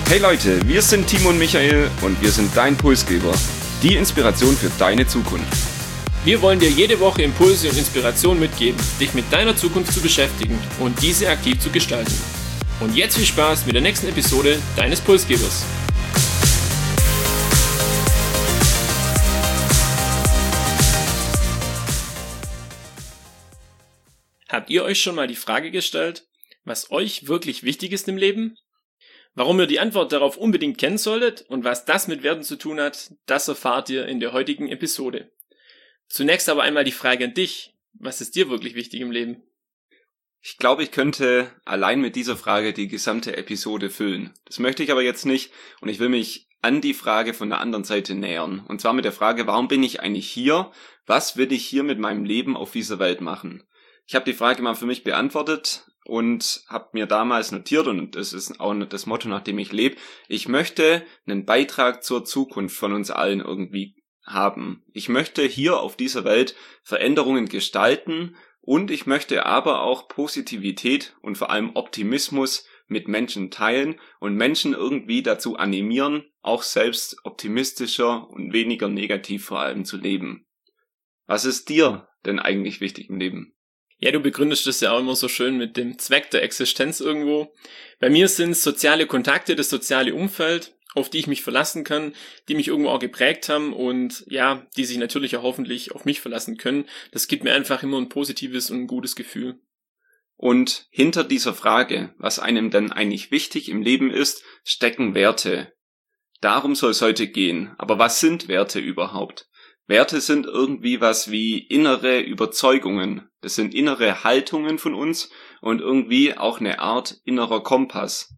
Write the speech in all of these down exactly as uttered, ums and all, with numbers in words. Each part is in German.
Hey Leute, wir sind Timo und Michael und wir sind dein Pulsgeber, die Inspiration für deine Zukunft. Wir wollen dir jede Woche Impulse und Inspiration mitgeben, dich mit deiner Zukunft zu beschäftigen und diese aktiv zu gestalten. Und jetzt viel Spaß mit der nächsten Episode deines Pulsgebers. Habt ihr euch schon mal die Frage gestellt, was euch wirklich wichtig ist im Leben? Warum ihr die Antwort darauf unbedingt kennen solltet und was das mit Werten zu tun hat, das erfahrt ihr in der heutigen Episode. Zunächst aber einmal die Frage an dich, was ist dir wirklich wichtig im Leben? Ich glaube, ich könnte allein mit dieser Frage die gesamte Episode füllen. Das möchte ich aber jetzt nicht und ich will mich an die Frage von der anderen Seite nähern. Und zwar mit der Frage, warum bin ich eigentlich hier? Was will ich hier mit meinem Leben auf dieser Welt machen? Ich habe die Frage mal für mich beantwortet und habe mir damals notiert, und das ist auch das Motto, nach dem ich lebe, ich möchte einen Beitrag zur Zukunft von uns allen irgendwie haben. Ich möchte hier auf dieser Welt Veränderungen gestalten und ich möchte aber auch Positivität und vor allem Optimismus mit Menschen teilen und Menschen irgendwie dazu animieren, auch selbst optimistischer und weniger negativ vor allem zu leben. Was ist dir denn eigentlich wichtig im Leben? Ja, du begründest das ja auch immer so schön mit dem Zweck der Existenz irgendwo. Bei mir sind es soziale Kontakte, das soziale Umfeld, auf die ich mich verlassen kann, die mich irgendwo auch geprägt haben und ja, die sich natürlich auch hoffentlich auf mich verlassen können. Das gibt mir einfach immer ein positives und ein gutes Gefühl. Und hinter dieser Frage, was einem denn eigentlich wichtig im Leben ist, stecken Werte. Darum soll es heute gehen. Aber was sind Werte überhaupt? Werte sind irgendwie was wie innere Überzeugungen. Das sind innere Haltungen von uns und irgendwie auch eine Art innerer Kompass.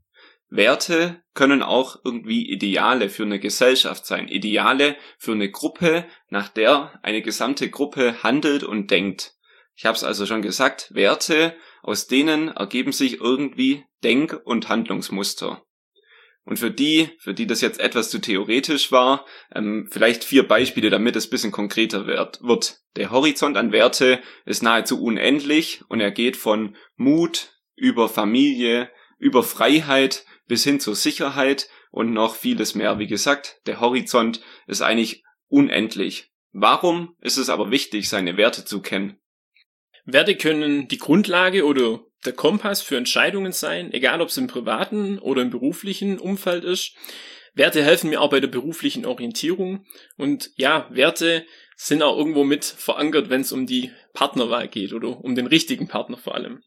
Werte können auch irgendwie Ideale für eine Gesellschaft sein. Ideale für eine Gruppe, nach der eine gesamte Gruppe handelt und denkt. Ich habe es also schon gesagt, Werte, aus denen ergeben sich irgendwie Denk- und Handlungsmuster. Und für die, für die das jetzt etwas zu theoretisch war, ähm, vielleicht vier Beispiele, damit es ein bisschen konkreter wird. Der Horizont an Werte ist nahezu unendlich und er geht von Mut über Familie, über Freiheit bis hin zur Sicherheit und noch vieles mehr. Wie gesagt, der Horizont ist eigentlich unendlich. Warum ist es aber wichtig, seine Werte zu kennen? Werte können die Grundlage oder der Kompass für Entscheidungen sein, egal ob es im privaten oder im beruflichen Umfeld ist. Werte helfen mir auch bei der beruflichen Orientierung und ja, Werte sind auch irgendwo mit verankert, wenn es um die Partnerwahl geht oder um den richtigen Partner vor allem.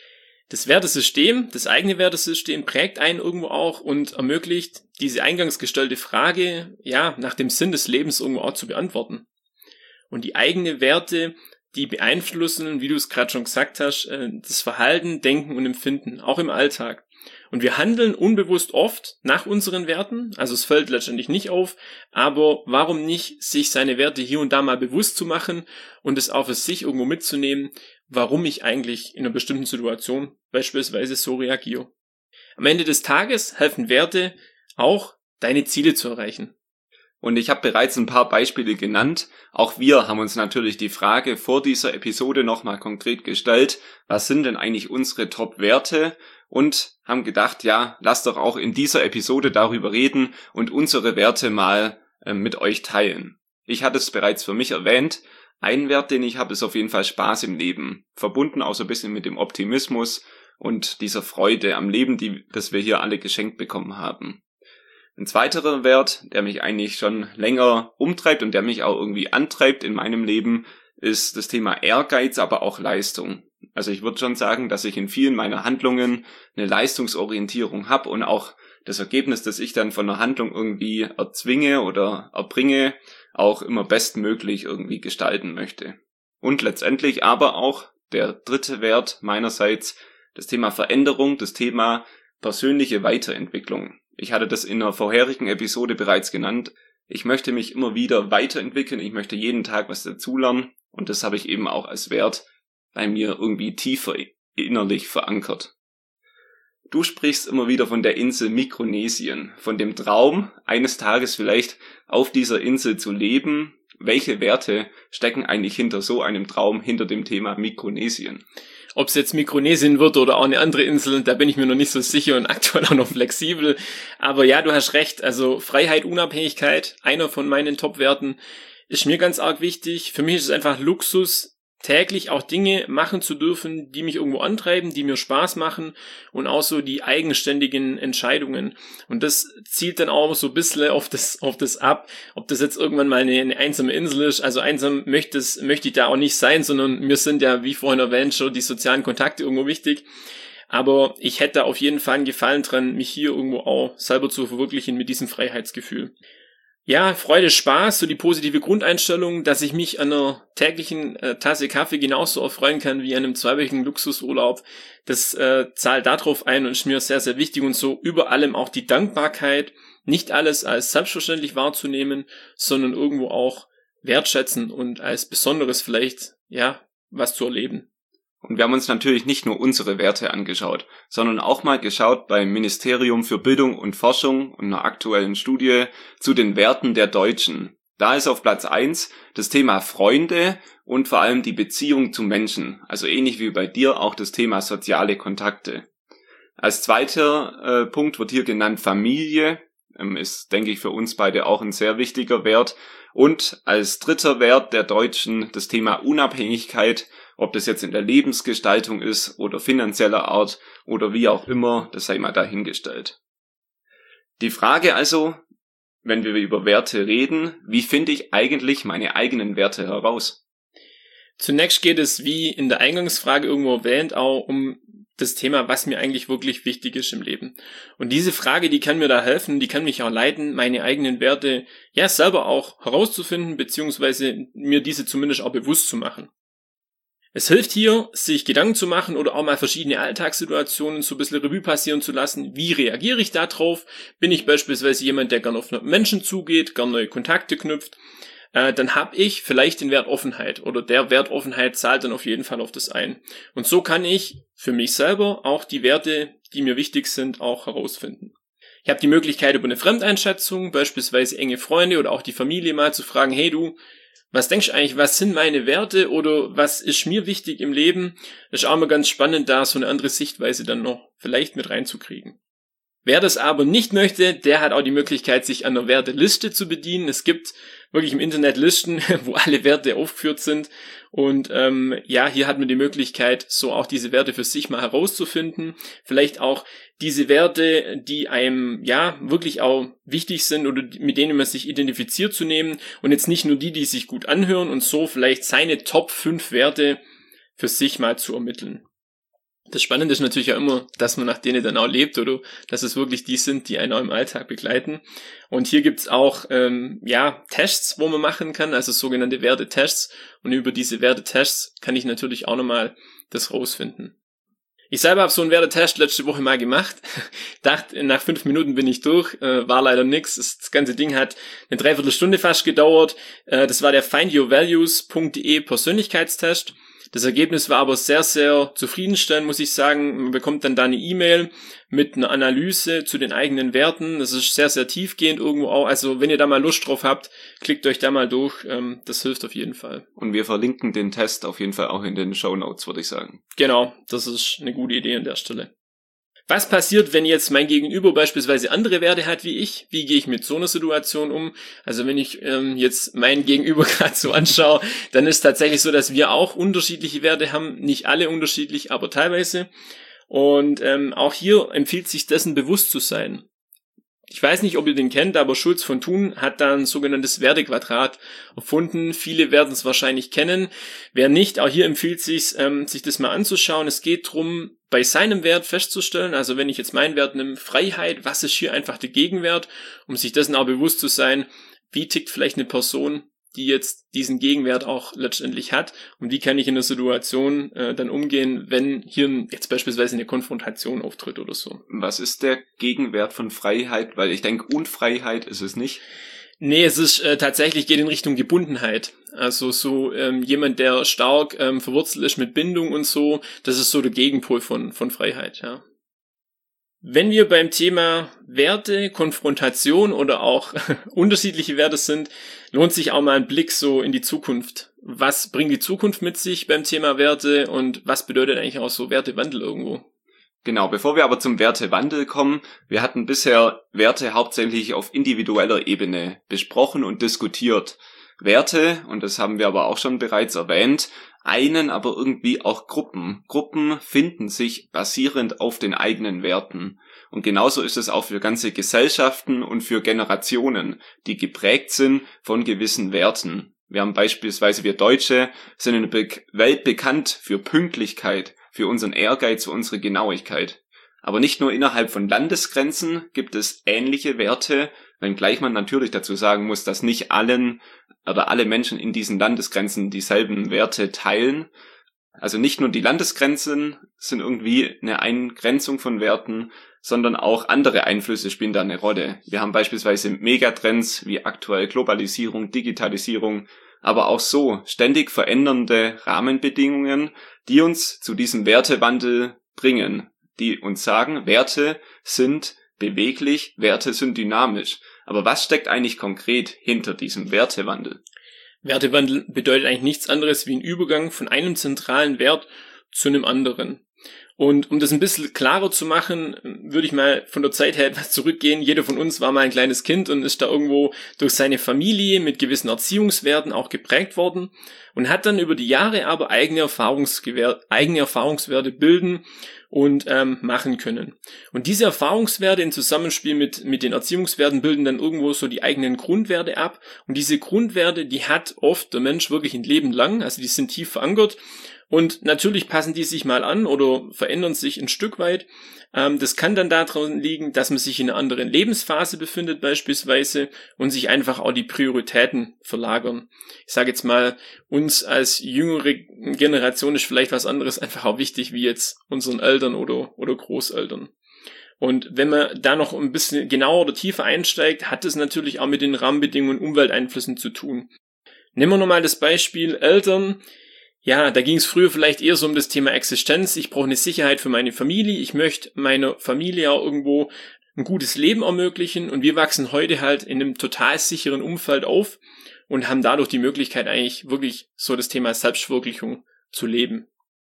Das Wertesystem, das eigene Wertesystem prägt einen irgendwo auch und ermöglicht, diese eingangs gestellte Frage, ja, nach dem Sinn des Lebens irgendwo auch zu beantworten. Und die eigenen Werte, die beeinflussen, wie du es gerade schon gesagt hast, das Verhalten, Denken und Empfinden, auch im Alltag. Und wir handeln unbewusst oft nach unseren Werten, also es fällt letztendlich nicht auf, aber warum nicht, sich seine Werte hier und da mal bewusst zu machen und es auch für sich irgendwo mitzunehmen, warum ich eigentlich in einer bestimmten Situation beispielsweise so reagiere. Am Ende des Tages helfen Werte auch, deine Ziele zu erreichen. Und ich habe bereits ein paar Beispiele genannt. Auch wir haben uns natürlich die Frage vor dieser Episode nochmal konkret gestellt, was sind denn eigentlich unsere Top-Werte? Und haben gedacht, ja, lasst doch auch in dieser Episode darüber reden und unsere Werte mal äh, mit euch teilen. Ich hatte es bereits für mich erwähnt. Ein Wert, den ich habe, ist auf jeden Fall Spaß im Leben. Verbunden auch so ein bisschen mit dem Optimismus und dieser Freude am Leben, die, das wir hier alle geschenkt bekommen haben. Ein zweiterer Wert, der mich eigentlich schon länger umtreibt und der mich auch irgendwie antreibt in meinem Leben, ist das Thema Ehrgeiz, aber auch Leistung. Also ich würde schon sagen, dass ich in vielen meiner Handlungen eine Leistungsorientierung habe und auch das Ergebnis, das ich dann von einer Handlung irgendwie erzwinge oder erbringe, auch immer bestmöglich irgendwie gestalten möchte. Und letztendlich aber auch der dritte Wert meinerseits, das Thema Veränderung, das Thema persönliche Weiterentwicklung. Ich hatte das in einer vorherigen Episode bereits genannt. Ich möchte mich immer wieder weiterentwickeln, ich möchte jeden Tag was dazulernen und das habe ich eben auch als Wert bei mir irgendwie tiefer innerlich verankert. Du sprichst immer wieder von der Insel Mikronesien, von dem Traum, eines Tages vielleicht auf dieser Insel zu leben welche Werte stecken eigentlich hinter so einem Traum, hinter dem Thema Mikronesien? Ob es jetzt Mikronesien wird oder auch eine andere Insel, da bin ich mir noch nicht so sicher und aktuell auch noch flexibel. Aber ja, du hast recht, also Freiheit, Unabhängigkeit, einer von meinen Top-Werten, ist mir ganz arg wichtig. Für mich ist es einfach Luxus, täglich auch Dinge machen zu dürfen, die mich irgendwo antreiben, die mir Spaß machen und auch so die eigenständigen Entscheidungen. Und das zielt dann auch so ein bisschen auf das, auf das ab, ob das jetzt irgendwann mal eine, eine einsame Insel ist. Also einsam möchte, es, möchte ich da auch nicht sein, sondern mir sind ja, wie vorhin erwähnt, schon die sozialen Kontakte irgendwo wichtig. Aber ich hätte auf jeden Fall einen Gefallen dran, mich hier irgendwo auch selber zu verwirklichen mit diesem Freiheitsgefühl. Ja, Freude, Spaß, so die positive Grundeinstellung, dass ich mich an einer täglichen äh, Tasse Kaffee genauso erfreuen kann wie an einem zweiwöchigen Luxusurlaub. Das äh, zahlt darauf ein und ist mir sehr, sehr wichtig und so über allem auch die Dankbarkeit, nicht alles als selbstverständlich wahrzunehmen, sondern irgendwo auch wertschätzen und als Besonderes vielleicht, ja, was zu erleben. Und wir haben uns natürlich nicht nur unsere Werte angeschaut, sondern auch mal geschaut beim Ministerium für Bildung und Forschung und einer aktuellen Studie zu den Werten der Deutschen. Da ist auf Platz eins das Thema Freunde und vor allem die Beziehung zu Menschen, also ähnlich wie bei dir auch das Thema soziale Kontakte. Als zweiter äh, Punkt wird hier genannt Familie, ähm, ist, denke ich, für uns beide auch ein sehr wichtiger Wert. Und als dritter Wert der Deutschen das Thema Unabhängigkeit, ob das jetzt in der Lebensgestaltung ist oder finanzieller Art oder wie auch immer, das sei mal dahingestellt. Die Frage also, wenn wir über Werte reden, wie finde ich eigentlich meine eigenen Werte heraus? Zunächst geht es, wie in der Eingangsfrage irgendwo erwähnt, auch um das Thema, was mir eigentlich wirklich wichtig ist im Leben. Und diese Frage, die kann mir da helfen, die kann mich auch leiten, meine eigenen Werte ja selber auch herauszufinden, beziehungsweise mir diese zumindest auch bewusst zu machen. Es hilft hier, sich Gedanken zu machen oder auch mal verschiedene Alltagssituationen so ein bisschen Revue passieren zu lassen. Wie reagiere ich da drauf? Bin ich beispielsweise jemand, der gerne auf Menschen zugeht, gerne neue Kontakte knüpft? Äh, dann habe ich vielleicht den Wert Offenheit oder der Wert Offenheit zahlt dann auf jeden Fall auf das ein. Und so kann ich für mich selber auch die Werte, die mir wichtig sind, auch herausfinden. Ich habe die Möglichkeit, über eine Fremdeinschätzung, beispielsweise enge Freunde oder auch die Familie mal zu fragen, hey du, was denkst du eigentlich, was sind meine Werte oder was ist mir wichtig im Leben? Das ist auch mal ganz spannend, da so eine andere Sichtweise dann noch vielleicht mit reinzukriegen. Wer das aber nicht möchte, der hat auch die Möglichkeit, sich an einer Werteliste zu bedienen. Es gibt wirklich im Internet Listen, wo alle Werte aufgeführt sind. Und ähm, ja, hier hat man die Möglichkeit, so auch diese Werte für sich mal herauszufinden. Vielleicht auch diese Werte, die einem ja wirklich auch wichtig sind oder mit denen man sich identifiziert, zu nehmen. Und jetzt nicht nur die, die sich gut anhören und so vielleicht seine Top fünf Werte für sich mal zu ermitteln. Das Spannende ist natürlich ja immer, dass man nach denen dann auch lebt oder dass es wirklich die sind, die einen auch im Alltag begleiten. Und hier gibt's auch ähm, ja Tests, wo man machen kann, also sogenannte Wertetests. Und über diese Wertetests kann ich natürlich auch nochmal das rausfinden. Ich selber habe so einen Wertetest letzte Woche mal gemacht. Dachte, nach fünf Minuten bin ich durch. Äh, war leider nix. Das ganze Ding hat eine Dreiviertelstunde fast gedauert. Äh, das war der find your values punkt de Persönlichkeitstest. Das Ergebnis war aber sehr, sehr zufriedenstellend, muss ich sagen. Man bekommt dann da eine E-Mail mit einer Analyse zu den eigenen Werten. Das ist sehr, sehr tiefgehend irgendwo auch. Also wenn ihr da mal Lust drauf habt, klickt euch da mal durch. Das hilft auf jeden Fall. Und wir verlinken den Test auf jeden Fall auch in den Shownotes, würde ich sagen. Genau, das ist eine gute Idee an der Stelle. Was passiert, wenn jetzt mein Gegenüber beispielsweise andere Werte hat wie ich? Wie gehe ich mit so einer Situation um? Also wenn ich ähm, jetzt mein Gegenüber gerade so anschaue, dann ist tatsächlich so, dass wir auch unterschiedliche Werte haben. Nicht alle unterschiedlich, aber teilweise. Und ähm, auch hier empfiehlt sich dessen bewusst zu sein. Ich weiß nicht, ob ihr den kennt, aber Schulz von Thun hat da ein sogenanntes Wertequadrat erfunden. Viele werden es wahrscheinlich kennen. Wer nicht, auch hier empfiehlt sich, ähm, sich das mal anzuschauen. Es geht darum, bei seinem Wert festzustellen, also wenn ich jetzt meinen Wert nehme, Freiheit, was ist hier einfach der Gegenwert, um sich dessen auch bewusst zu sein, wie tickt vielleicht eine Person, die jetzt diesen Gegenwert auch letztendlich hat, und wie kann ich in der Situation äh, dann umgehen, wenn hier jetzt beispielsweise eine Konfrontation auftritt oder so. Was ist der Gegenwert von Freiheit? Weil ich denke, Unfreiheit ist es nicht. Nee, es ist äh, tatsächlich, geht in Richtung Gebundenheit. Also so ähm, jemand, der stark ähm, verwurzelt ist mit Bindung und so, das ist so der Gegenpol von von Freiheit, ja. Wenn wir beim Thema Werte, Konfrontation oder auch unterschiedliche Werte sind, lohnt sich auch mal ein Blick so in die Zukunft. Was bringt die Zukunft mit sich beim Thema Werte und was bedeutet eigentlich auch so Wertewandel irgendwo? Genau, bevor wir aber zum Wertewandel kommen, wir hatten bisher Werte hauptsächlich auf individueller Ebene besprochen und diskutiert. Werte, und das haben wir aber auch schon bereits erwähnt, einen aber irgendwie auch Gruppen. Gruppen finden sich basierend auf den eigenen Werten. Und genauso ist es auch für ganze Gesellschaften und für Generationen, die geprägt sind von gewissen Werten. Wir haben beispielsweise, wir Deutsche sind in der Welt bekannt für Pünktlichkeit, für unseren Ehrgeiz, für unsere Genauigkeit. Aber nicht nur innerhalb von Landesgrenzen gibt es ähnliche Werte, wenngleich man natürlich dazu sagen muss, dass nicht allen oder alle Menschen in diesen Landesgrenzen dieselben Werte teilen. Also nicht nur die Landesgrenzen sind irgendwie eine Eingrenzung von Werten, sondern auch andere Einflüsse spielen da eine Rolle. Wir haben beispielsweise Megatrends wie aktuell Globalisierung, Digitalisierung, aber auch so ständig verändernde Rahmenbedingungen, die uns zu diesem Wertewandel bringen, die uns sagen, Werte sind beweglich, Werte sind dynamisch. Aber was steckt eigentlich konkret hinter diesem Wertewandel? Wertewandel bedeutet eigentlich nichts anderes wie ein Übergang von einem zentralen Wert zu einem anderen. Und um das ein bisschen klarer zu machen, würde ich mal von der Zeit her etwas zurückgehen. Jeder von uns war mal ein kleines Kind und ist da irgendwo durch seine Familie mit gewissen Erziehungswerten auch geprägt worden und hat dann über die Jahre aber eigene, Erfahrungsgewer- eigene Erfahrungswerte bilden und ähm, machen können. Und diese Erfahrungswerte im Zusammenspiel mit mit den Erziehungswerten bilden dann irgendwo so die eigenen Grundwerte ab. Und diese Grundwerte, die hat oft der Mensch wirklich ein Leben lang, also die sind tief verankert. Und natürlich passen die sich mal an oder verändern sich ein Stück weit. Ähm, das kann dann daran liegen, dass man sich in einer anderen Lebensphase befindet beispielsweise und sich einfach auch die Prioritäten verlagern. Ich sage jetzt mal, uns als jüngere Generation ist vielleicht was anderes einfach auch wichtig wie jetzt unseren Eltern oder, oder Großeltern. Und wenn man da noch ein bisschen genauer oder tiefer einsteigt, hat es natürlich auch mit den Rahmenbedingungen und Umwelteinflüssen zu tun. Nehmen wir nochmal das Beispiel Eltern. Ja, da ging es früher vielleicht eher so um das Thema Existenz. Ich brauche eine Sicherheit für meine Familie. Ich möchte meiner Familie auch irgendwo ein gutes Leben ermöglichen. Und wir wachsen heute halt in einem total sicheren Umfeld auf und haben dadurch die Möglichkeit eigentlich wirklich so das Thema Selbstverwirklichung zu leben.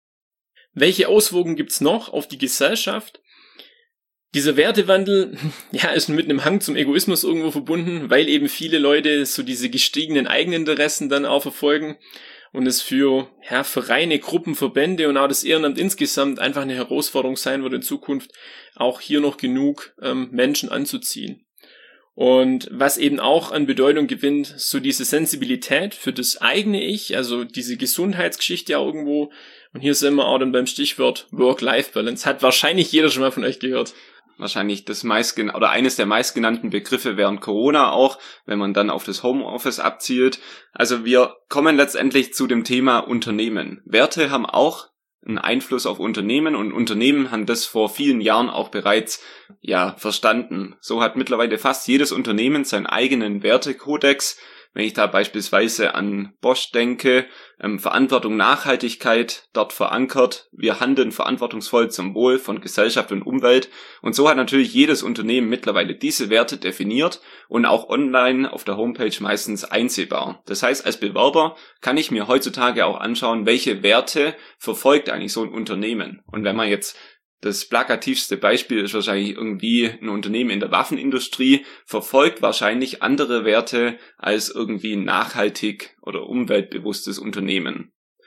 Welche Auswirkungen gibt's noch auf die Gesellschaft? Dieser Wertewandel, ja, ist mit einem Hang zum Egoismus irgendwo verbunden, weil eben viele Leute so diese gestiegenen Eigeninteressen dann auch verfolgen. Und es für ja, Vereine, Gruppen, Verbände und auch das Ehrenamt insgesamt einfach eine Herausforderung sein wird in Zukunft, auch hier noch genug ähm, Menschen anzuziehen. Und was eben auch an Bedeutung gewinnt, so diese Sensibilität für das eigene Ich, also diese Gesundheitsgeschichte auch irgendwo. Und hier sind wir auch dann beim Stichwort Work-Life-Balance. Hat wahrscheinlich jeder schon mal von euch gehört. Wahrscheinlich das meistgen oder eines der meistgenannten Begriffe während Corona auch, wenn man dann auf das Homeoffice abzielt. Also wir kommen letztendlich zu dem Thema Unternehmen. Werte haben auch einen Einfluss auf Unternehmen und Unternehmen haben das vor vielen Jahren auch bereits ja verstanden. So hat mittlerweile fast jedes Unternehmen seinen eigenen Wertekodex. Wenn ich da beispielsweise an Bosch denke, ähm, Verantwortung, Nachhaltigkeit dort verankert. Wir handeln verantwortungsvoll zum Wohl von Gesellschaft und Umwelt. Und so hat natürlich jedes Unternehmen mittlerweile diese Werte definiert und auch online auf der Homepage meistens einsehbar. Das heißt, als Bewerber kann ich mir heutzutage auch anschauen, welche Werte verfolgt eigentlich so ein Unternehmen. Und wenn man jetzt das plakativste Beispiel ist wahrscheinlich irgendwie ein Unternehmen in der Waffenindustrie, verfolgt wahrscheinlich andere Werte als irgendwie ein nachhaltig oder umweltbewusstes Unternehmen.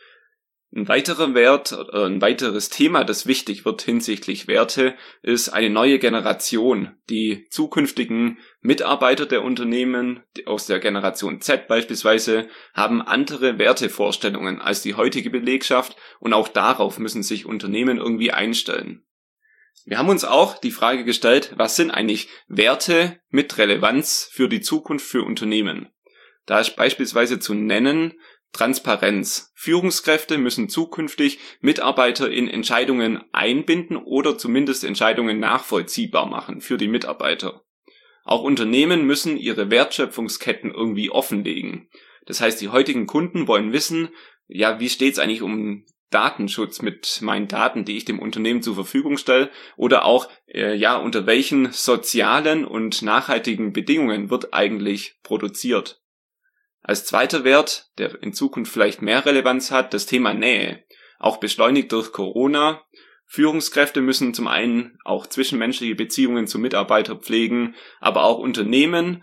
Ein weiterer Wert, äh, ein weiteres Thema, das wichtig wird hinsichtlich Werte, ist eine neue Generation. Die zukünftigen Mitarbeiter der Unternehmen aus der Generation Z beispielsweise haben andere Wertevorstellungen als die heutige Belegschaft und auch darauf müssen sich Unternehmen irgendwie einstellen. Wir haben uns auch die Frage gestellt, was sind eigentlich Werte mit Relevanz für die Zukunft für Unternehmen? Da ist beispielsweise zu nennen Transparenz. Führungskräfte müssen zukünftig Mitarbeiter in Entscheidungen einbinden oder zumindest Entscheidungen nachvollziehbar machen für die Mitarbeiter. Auch Unternehmen müssen ihre Wertschöpfungsketten irgendwie offenlegen. Das heißt, die heutigen Kunden wollen wissen, ja, wie steht's eigentlich um Datenschutz mit meinen Daten, die ich dem Unternehmen zur Verfügung stelle, oder auch, äh, ja, unter welchen sozialen und nachhaltigen Bedingungen wird eigentlich produziert. Als zweiter Wert, der in Zukunft vielleicht mehr Relevanz hat, das Thema Nähe. Auch beschleunigt durch Corona. Führungskräfte müssen zum einen auch zwischenmenschliche Beziehungen zu Mitarbeitern pflegen, aber auch Unternehmen,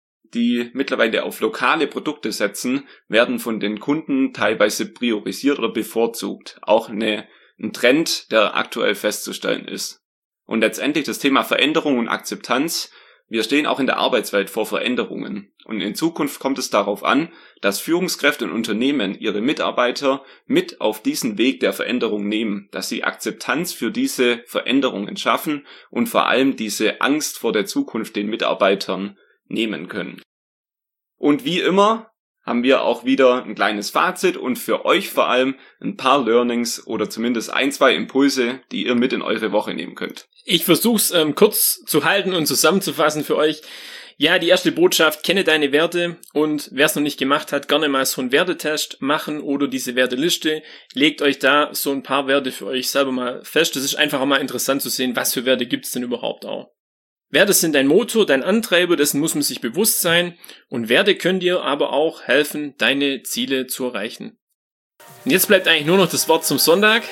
die mittlerweile auf lokale Produkte setzen, werden von den Kunden teilweise priorisiert oder bevorzugt. Auch eine, ein Trend, der aktuell festzustellen ist. Und letztendlich das Thema Veränderung und Akzeptanz. Wir stehen auch in der Arbeitswelt vor Veränderungen. Und in Zukunft kommt es darauf an, dass Führungskräfte und Unternehmen ihre Mitarbeiter mit auf diesen Weg der Veränderung nehmen, dass sie Akzeptanz für diese Veränderungen schaffen und vor allem diese Angst vor der Zukunft den Mitarbeitern nehmen können. Und wie immer haben wir auch wieder ein kleines Fazit und für euch vor allem ein paar Learnings oder zumindest ein, zwei Impulse, die ihr mit in eure Woche nehmen könnt. Ich versuch's ähm, kurz zu halten und zusammenzufassen für euch. Ja, die erste Botschaft, kenne deine Werte und wer es noch nicht gemacht hat, gerne mal so einen Wertetest machen oder diese Werteliste. Legt euch da so ein paar Werte für euch selber mal fest. Das ist einfach mal interessant zu sehen, was für Werte gibt's denn überhaupt auch. Werte sind dein Motor, dein Antreiber, dessen muss man sich bewusst sein und Werte können dir aber auch helfen, deine Ziele zu erreichen. Und jetzt bleibt eigentlich nur noch das Wort zum Sonntag.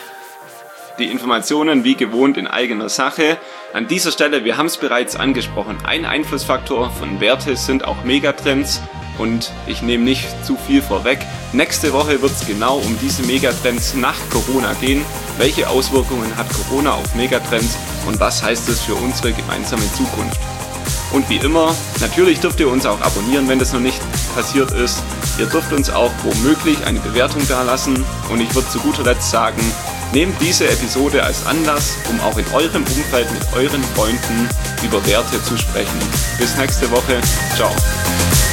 Die Informationen wie gewohnt in eigener Sache. An dieser Stelle, wir haben es bereits angesprochen, ein Einflussfaktor von Werte sind auch Megatrends und ich nehme nicht zu viel vorweg. Nächste Woche wird es genau um diese Megatrends nach Corona gehen. Welche Auswirkungen hat Corona auf Megatrends und was heißt es für unsere gemeinsame Zukunft? Und wie immer, natürlich dürft ihr uns auch abonnieren, wenn das noch nicht passiert ist. Ihr dürft uns auch womöglich eine Bewertung dalassen und ich würde zu guter Letzt sagen, nehmt diese Episode als Anlass, um auch in eurem Umfeld mit euren Freunden über Werte zu sprechen. Bis nächste Woche. Ciao.